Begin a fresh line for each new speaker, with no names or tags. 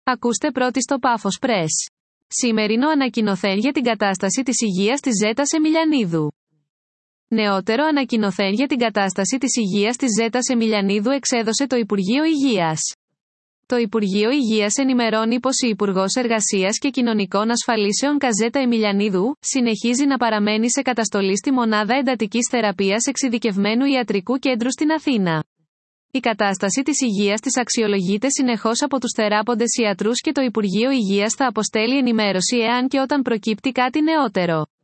Ακούστε πρώτοι στο Πάφος Press. Σημερινό ανακοινωθέν για την κατάσταση της υγείας της Ζέτας Εμιλιανίδου. Νεότερο ανακοινωθέν για την κατάσταση της υγείας της Ζέτας Εμιλιανίδου εξέδωσε το Υπουργείο Υγείας. Το Υπουργείο Υγείας ενημερώνει πως η Υπουργός Εργασίας και Κοινωνικών Ασφαλίσεων Καζέτα Εμιλιανίδου συνεχίζει να παραμένει σε καταστολή στη Μονάδα Εντατικής Θεραπείας Εξειδικευμένου Ιατρικού Κέντρου στην Αθήνα. Η κατάσταση της υγείας της αξιολογείται συνεχώς από τους θεράποντες ιατρούς και το Υπουργείο Υγείας θα αποστέλει ενημέρωση εάν και όταν προκύπτει κάτι νεότερο.